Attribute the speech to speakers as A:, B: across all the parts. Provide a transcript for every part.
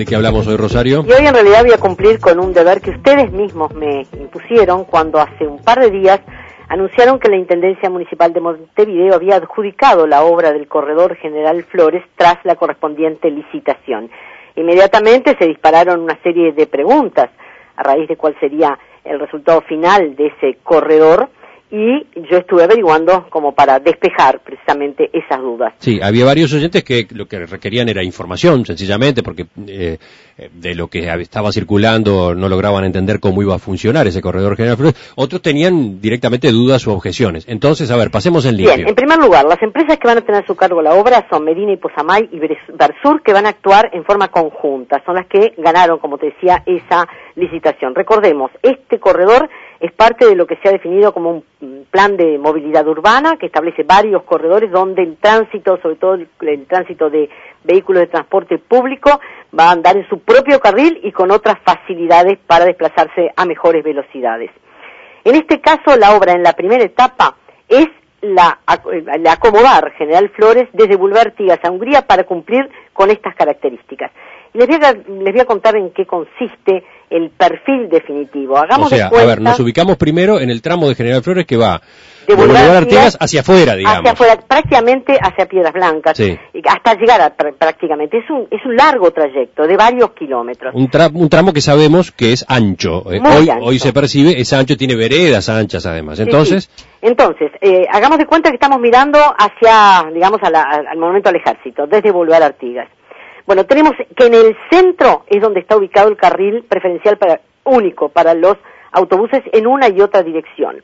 A: ¿De qué hablamos hoy, Rosario?
B: Y hoy en realidad voy a cumplir con un deber que ustedes mismos me impusieron cuando hace un par de días anunciaron que la Intendencia Municipal de Montevideo había adjudicado la obra del Corredor General Flores tras la correspondiente licitación. Inmediatamente se dispararon una serie de preguntas a raíz de cuál sería el resultado final de ese corredor, y yo estuve averiguando como para despejar precisamente esas dudas.
A: Sí, había varios oyentes que lo que requerían era información, sencillamente, porque de lo que estaba circulando no lograban entender cómo iba a funcionar ese corredor general Flores. Otros tenían directamente dudas o objeciones. Entonces, a ver, pasemos en limpio.
B: Bien, en primer lugar, las empresas que van a tener a su cargo la obra son Medina y Posamay y Versur, que van a actuar en forma conjunta. Son las que ganaron, como te decía, esa licitación. Recordemos, este corredor es parte de lo que se ha definido como un plan de movilidad urbana que establece varios corredores donde el tránsito, sobre todo el tránsito de vehículos de transporte público, va a andar en su propio carril y con otras facilidades para desplazarse a mejores velocidades. En este caso, la obra en la primera etapa es la acomodar General Flores desde Boulevard Artigas a Hungría para cumplir con estas características. Y les voy a contar en qué consiste el perfil definitivo. Hagamos de cuenta,
A: a ver, nos ubicamos primero en el tramo de General Flores que va de Boulevard Artigas hacia afuera, digamos.
B: Hacia afuera, prácticamente hacia Piedras Blancas, sí, hasta llegar prácticamente. Es un largo trayecto de varios kilómetros.
A: Un tramo que sabemos que es ancho. Hoy se percibe, es ancho, tiene veredas anchas además. Entonces,
B: sí. Entonces, hagamos de cuenta que estamos mirando hacia, digamos, al Monumento al Ejército, desde Boulevard Artigas. Bueno, tenemos que en el centro es donde está ubicado el carril preferencial único para los autobuses en una y otra dirección.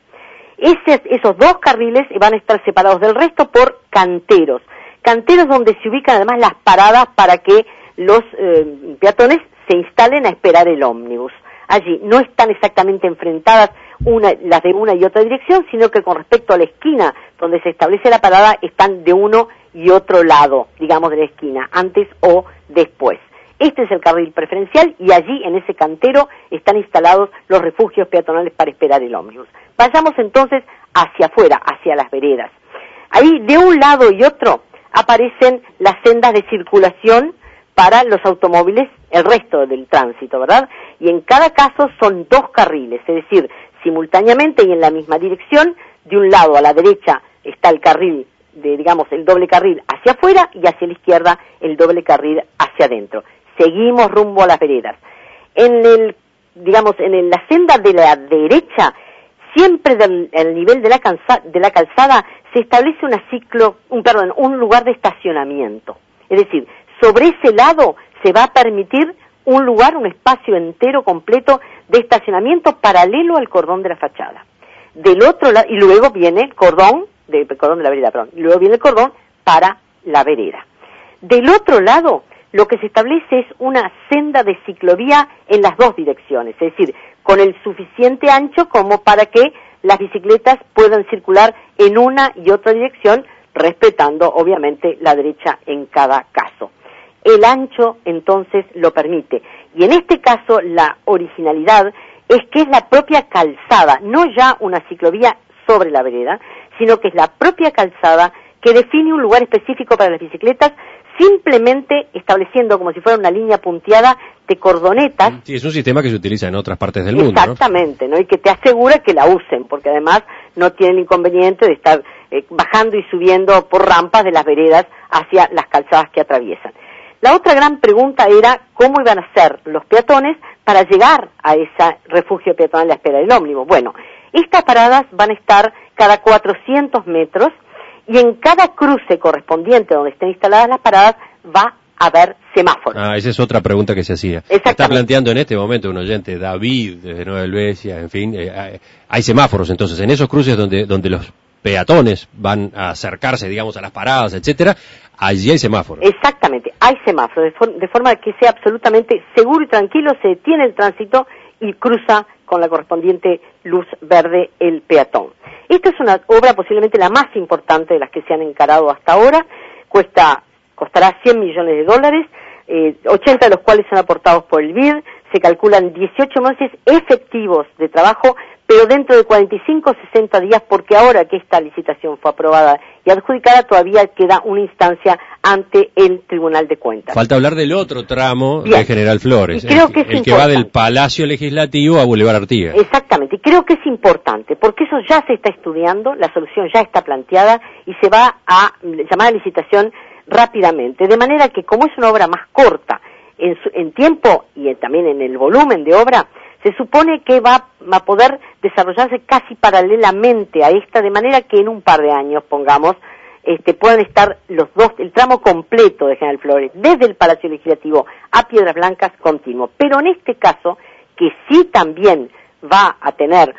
B: Esos dos carriles van a estar separados del resto por canteros donde se ubican además las paradas para que los peatones se instalen a esperar el ómnibus. Allí no están exactamente enfrentadas las de una y otra dirección, sino que con respecto a la esquina donde se establece la parada están de uno y otro lado, digamos, de la esquina, antes o después. Este es el carril preferencial y allí en ese cantero están instalados los refugios peatonales para esperar el ómnibus. Vayamos entonces hacia afuera, hacia las veredas. Ahí de un lado y otro aparecen las sendas de circulación para los automóviles, el resto del tránsito, ¿verdad? Y en cada caso son dos carriles, es decir, simultáneamente y en la misma dirección. De un lado a la derecha está el carril el doble carril hacia afuera, y hacia la izquierda el doble carril hacia adentro. Seguimos rumbo a las veredas. En la senda de la derecha, siempre al nivel de la calzada, se establece un lugar de estacionamiento. Es decir, sobre ese lado se va a permitir un espacio entero completo de estacionamiento paralelo al cordón de la fachada. Del otro lado, y luego viene el cordón de la vereda, luego viene el cordón para la vereda. Del otro lado, lo que se establece es una senda de ciclovía en las dos direcciones, es decir, con el suficiente ancho como para que las bicicletas puedan circular en una y otra dirección, respetando obviamente la derecha en cada caso. El ancho entonces lo permite, y en este caso la originalidad es que es la propia calzada, no ya una ciclovía sobre la vereda, sino que es la propia calzada que define un lugar específico para las bicicletas, simplemente estableciendo como si fuera una línea punteada de cordonetas.
A: Sí, es un sistema que se utiliza en otras partes del mundo,
B: exactamente, ¿no? Y que te asegura que la usen, porque además no tiene el inconveniente de estar bajando y subiendo por rampas de las veredas hacia las calzadas que atraviesan. La otra gran pregunta era cómo iban a ser los peatones para llegar a ese refugio peatonal a la espera del ómnibus. Bueno, estas paradas van a estar cada 400 metros y en cada cruce correspondiente donde estén instaladas las paradas va a haber semáforos.
A: Esa es otra pregunta que se hacía. Está planteando en este momento un oyente, David, desde Nueva Helvecia, en fin, hay semáforos entonces en esos cruces donde los peatones van a acercarse, digamos, a las paradas, etcétera, allí hay semáforos.
B: Exactamente, hay semáforos, de forma que sea absolutamente seguro y tranquilo, se detiene el tránsito y cruza con la correspondiente luz verde el peatón. Esta es una obra posiblemente la más importante de las que se han encarado hasta ahora, costará $100 millones, 80 de los cuales son aportados por el BID, se calculan 18 meses efectivos de trabajo pero dentro de 45 o 60 días, porque ahora que esta licitación fue aprobada y adjudicada, todavía queda una instancia ante el Tribunal de Cuentas.
A: Falta hablar del otro tramo
B: Bien.
A: de General Flores,
B: Y creo que es
A: el que va del Palacio Legislativo a Boulevard Artigas.
B: Exactamente, y creo que es importante, porque eso ya se está estudiando, la solución ya está planteada y se va a llamar a licitación rápidamente, de manera que como es una obra más corta en tiempo y también en el volumen de obra, se supone que va a poder desarrollarse casi paralelamente a esta, de manera que en un par de años, pongamos, puedan estar los dos, el tramo completo de General Flores, desde el Palacio Legislativo a Piedras Blancas, continuo. Pero en este caso, que sí también va a tener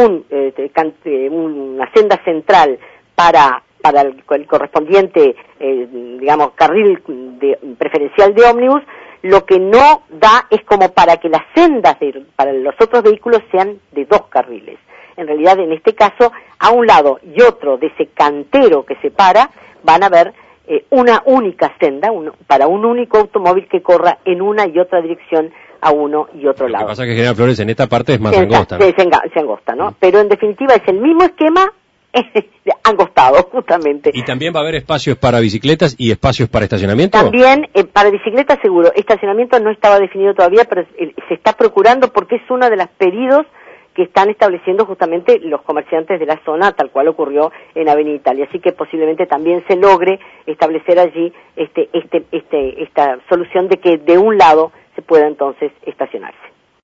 B: una senda central para el correspondiente, carril preferencial de ómnibus, lo que no da es como para que las sendas para los otros vehículos sean de 2 carriles. En realidad, en este caso, a un lado y otro de ese cantero que separa, van a haber una única senda para un único automóvil que corra en una y otra dirección a uno y otro lado.
A: Lo que pasa es que General Flores en esta parte es más angosta, ¿no?
B: Se angosta, ¿no? Pero en definitiva es el mismo esquema, angostado, justamente.
A: ¿Y también va a haber espacios para bicicletas y espacios para estacionamiento?
B: También, para bicicletas seguro. Estacionamiento no estaba definido todavía, pero se está procurando porque es uno de los pedidos que están estableciendo justamente los comerciantes de la zona, tal cual ocurrió en Avenida Italia. Así que posiblemente también se logre establecer allí esta solución de que de un lado se pueda entonces estacionarse.